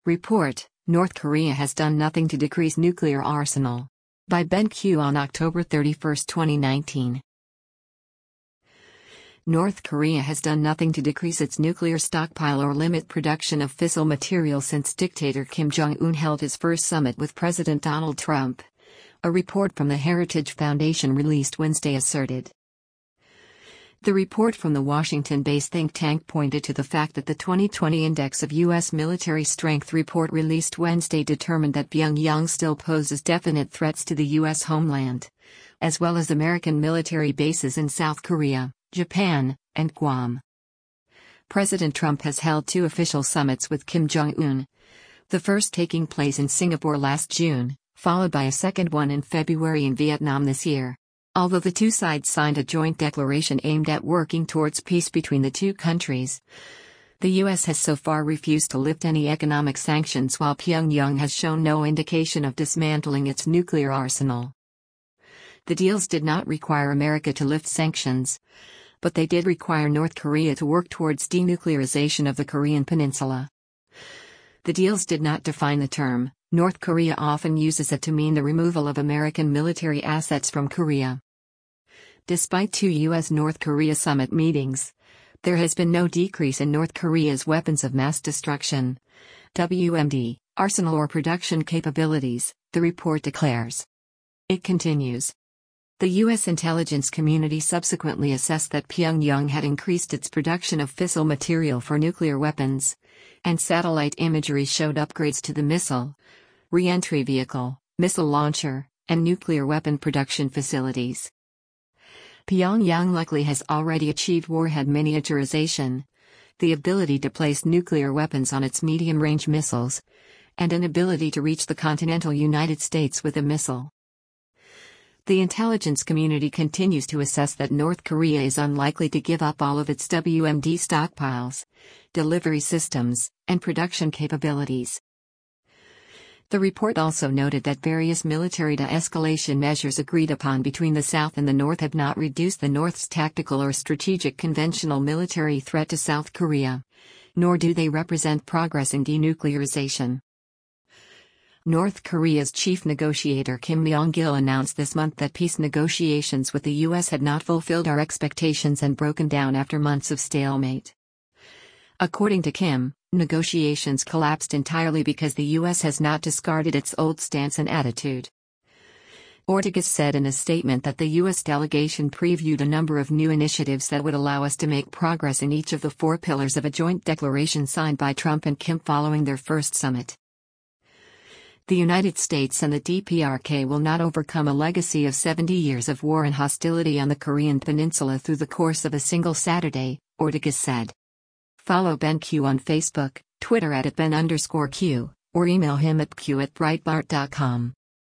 Report: North Korea has done nothing to decrease nuclear arsenal. By Ben Q on October 31, 2019. North Korea has done nothing to decrease its nuclear stockpile or limit production of fissile material since dictator Kim Jong-un held his first summit with President Donald Trump. A report from the Heritage Foundation released Wednesday asserted. The report from the Washington-based think tank pointed to the fact that the 2020 Index of U.S. Military Strength report released Wednesday determined that Pyongyang still poses definite threats to the U.S. homeland, as well as American military bases in South Korea, Japan, and Guam. President Trump has held two official summits with Kim Jong-un, the first taking place in Singapore last June, followed by a second one in February in Vietnam this year. Although the two sides signed a joint declaration aimed at working towards peace between the two countries, the U.S. has so far refused to lift any economic sanctions while Pyongyang has shown no indication of dismantling its nuclear arsenal. The deals did not require America to lift sanctions, but they did require North Korea to work towards denuclearization of the Korean peninsula. The deals did not define the term. North Korea often uses it to mean the removal of American military assets from Korea. Despite two U.S.-North Korea summit meetings, there has been no decrease in North Korea's weapons of mass destruction (WMD) arsenal or production capabilities, the report declares. It continues. The U.S. intelligence community subsequently assessed that Pyongyang had increased its production of fissile material for nuclear weapons, and satellite imagery showed upgrades to the missile, re-entry vehicle, missile launcher, and nuclear weapon production facilities. Pyongyang likely has already achieved warhead miniaturization, the ability to place nuclear weapons on its medium-range missiles, and an ability to reach the continental United States with a missile. The intelligence community continues to assess that North Korea is unlikely to give up all of its WMD stockpiles, delivery systems, and production capabilities. The report also noted that various military de-escalation measures agreed upon between the South and the North have not reduced the North's tactical or strategic conventional military threat to South Korea, nor do they represent progress in denuclearization. North Korea's chief negotiator Kim Myong-gil announced this month that peace negotiations with the U.S. had not fulfilled our expectations and broken down after months of stalemate. According to Kim, negotiations collapsed entirely because the U.S. has not discarded its old stance and attitude. Ortegas said in a statement that the U.S. delegation previewed a number of new initiatives that would allow us to make progress in each of the four pillars of a joint declaration signed by Trump and Kim following their first summit. The United States and the DPRK will not overcome a legacy of 70 years of war and hostility on the Korean peninsula through the course of a single Saturday, Ortegas said. Follow Ben Q on Facebook, Twitter @Ben_Q, or email him at q@breitbart.com.